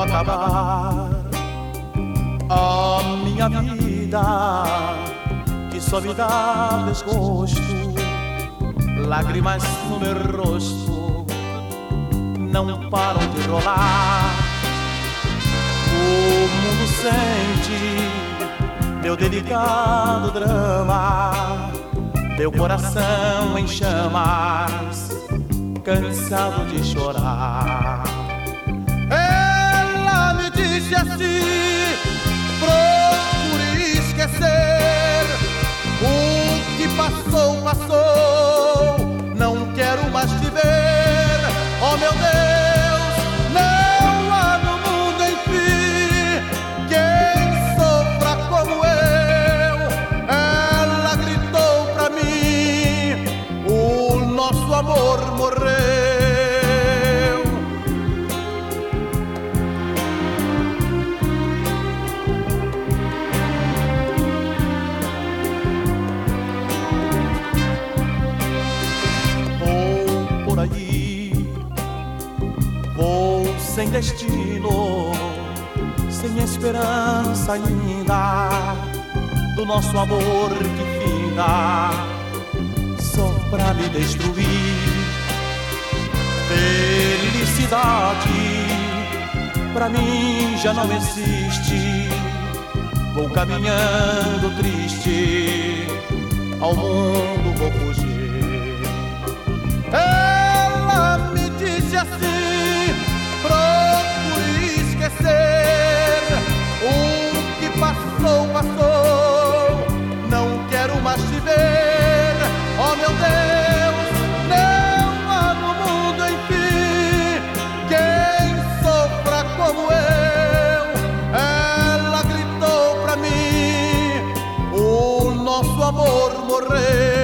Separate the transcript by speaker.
Speaker 1: acabar a minha vida, que só me dá desgosto, lágrimas no meu rosto não param de rolar. O mundo sente meu delicado drama, meu coração em chamas, cansado de chorar. Ela me disse assim: procure esquecer o que passou, passou, não quero mais te ver. Oh meu Deus, não há no mundo enfim quem sofra como eu. Ela gritou pra mim: o nosso amor morreu. Sem destino, sem esperança ainda, do nosso amor que finda, só pra me destruir. Felicidade pra mim já não existe, vou caminhando triste, ao mundo vou fugir. Ela me disse assim: procure esquecer o que passou, passou, não quero mais te ver. Oh meu Deus, não há no mundo enfim quem sofra como eu. Ela gritou pra mim: o nosso amor morreu.